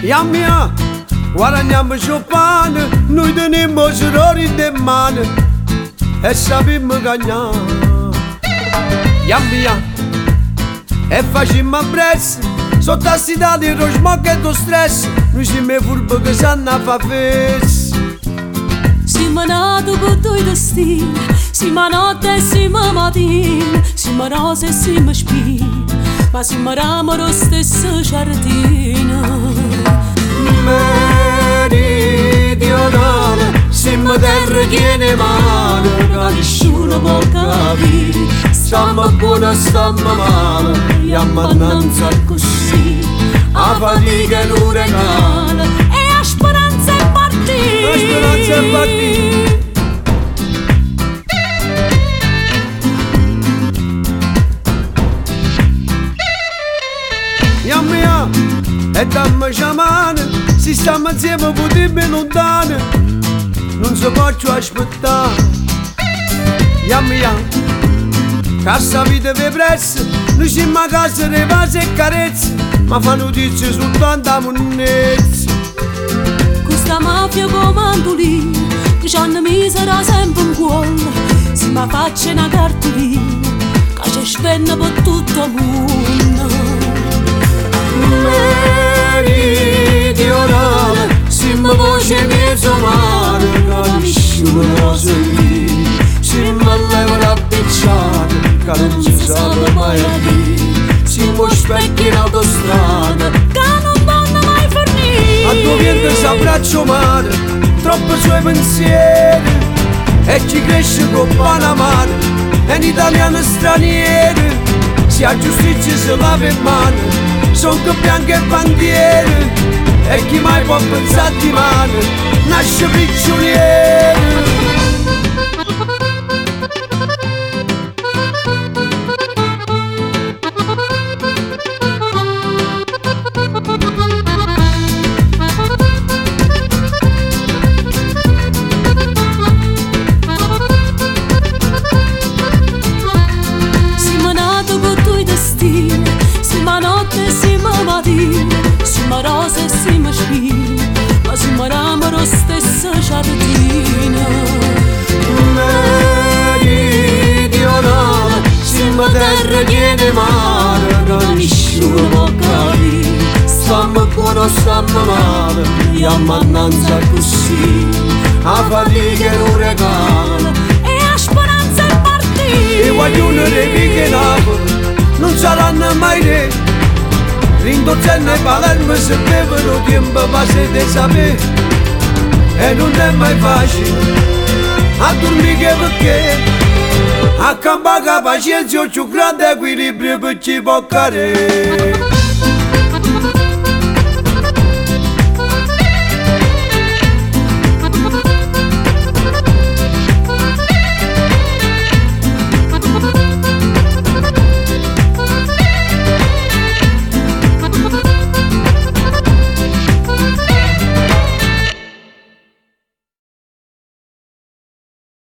mia, guadagniamo il pane, noi teniamo i errori di mano e sappiamo cagnare. Mia, e facciamo a prezzo, sotto la città di smog e do stress, noi siamo furbi che sanno a fare festa. Siamo nati con due destini, siamo notte e siamo mattina, siamo rose e siamo spine, ma siamo ramo lo stesso giardino. Meridionale, siamo terra che ne mano, che nessuno può capire, stiamo buoni, stiamo male, andiamo annanzi così, a fatica è un regalo, e a speranza è partita. La speranza è partita. Mia, e dammi la mano, se stiamo insieme potremmo lontano, non si può più aspettare. Mia, che sta vita vi pressa, noi siamo a casa di pace e carezze, ma fa notizie soltanto a monnezza. Questa mafia comandolina, che ci hanno misera sempre in cuore, se mi faccia una cartolina, che ci spenna per tutto il mondo. Meridionale, siamo voce mezzo mare, che nessuno può sentire, siamo all'evo da picciare, che non si sa mai a dire, siamo specchi in autostrada, che non vanno mai fornire. a tuo viento s'abbraccio mare, troppo suoi pensieri, e ci cresce con Panama, è un italiano straniero, se a giustizia si lava in mano, sono che bianche e bandiere, e chi mai può pensare di mano, nasce prigioniero. Siamo nati con due destini, siamo notte e siamo mattina, siamo rose e siamo spine, ma siamo ramo lo stesso giardino. Meridionale, siamo terra che ne mare, che nessuno può capire, stiamo buoni, stiamo male, andiamo annanzi così, a fatica è un regalo, E a speranza è partita. e guaglione dei picchi Napoli non saranno mai re, Rindozzeno e Palermo se bevono tempo passa di sapere, e non è mai facile a dormire perché a campare la pazienza più grande equilibrio per ci può cadere.